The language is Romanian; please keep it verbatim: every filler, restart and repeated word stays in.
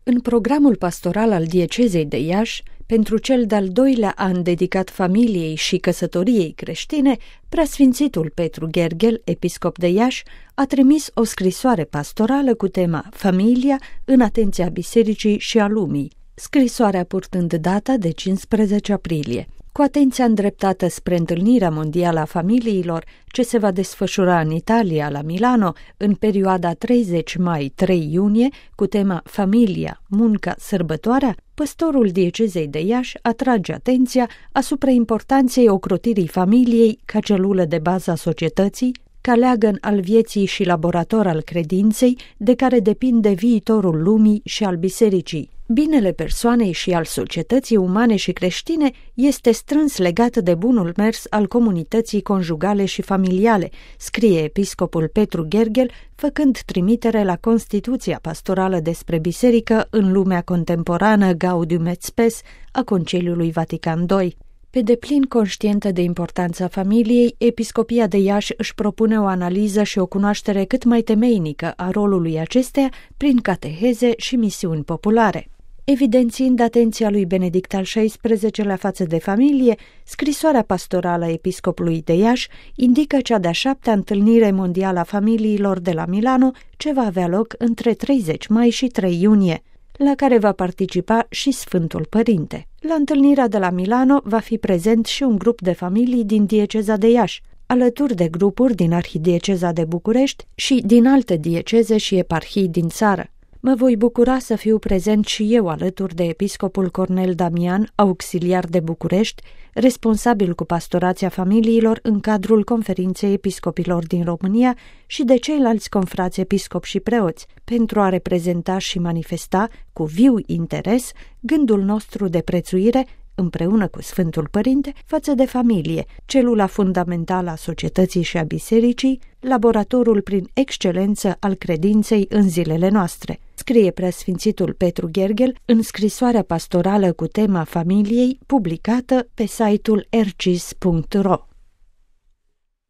În programul pastoral al diecezei de Iași, pentru cel de-al doilea an dedicat familiei și căsătoriei creștine, preasfințitul Petru Gherghel, episcop de Iași, a trimis o scrisoare pastorală cu tema Familia în atenția bisericii și a lumii, scrisoarea purtând data de cincisprezece aprilie. Cu atenția îndreptată spre întâlnirea mondială a familiilor, ce se va desfășura în Italia, la Milano, în perioada treizeci mai - trei iunie, cu tema Familia, munca, sărbătoarea, păstorul diecezei de Iași atrage atenția asupra importanței ocrotirii familiei ca celulă de bază a societății, ca leagăn al vieții și laborator al credinței, de care depinde viitorul lumii și al bisericii. Binele persoanei și al societății umane și creștine este strâns legat de bunul mers al comunității conjugale și familiale, scrie episcopul Petru Gherghel, făcând trimitere la Constituția pastorală despre biserică în lumea contemporană Gaudium et Spes a Conciliului Vatican doi. Pe deplin conștientă de importanța familiei, Episcopia de Iași își propune o analiză și o cunoaștere cât mai temeinică a rolului acesteia prin cateheze și misiuni populare. Evidențiind atenția lui Benedict al șaisprezecelea față de familie, scrisoarea pastorală a episcopului de Iași indică cea de-a șaptea întâlnire mondială a familiilor de la Milano, ce va avea loc între treizeci mai și trei iunie, la care va participa și Sfântul Părinte. La întâlnirea de la Milano va fi prezent și un grup de familii din dieceza de Iași, alături de grupuri din arhidieceza de București și din alte dieceze și eparhii din țară. Mă voi bucura să fiu prezent și eu alături de episcopul Cornel Damian, auxiliar de București, responsabil cu pastorația familiilor în cadrul Conferinței Episcopilor din România și de ceilalți confrați episcopi și preoți, pentru a reprezenta și manifesta cu viu interes gândul nostru de prețuire împreună cu Sfântul Părinte față de familie, celula fundamentală a societății și a bisericii, laboratorul prin excelență al credinței în zilele noastre, scrie preasfințitul Petru Gherghel în scrisoarea pastorală cu tema familiei publicată pe site-ul ercis punct ro.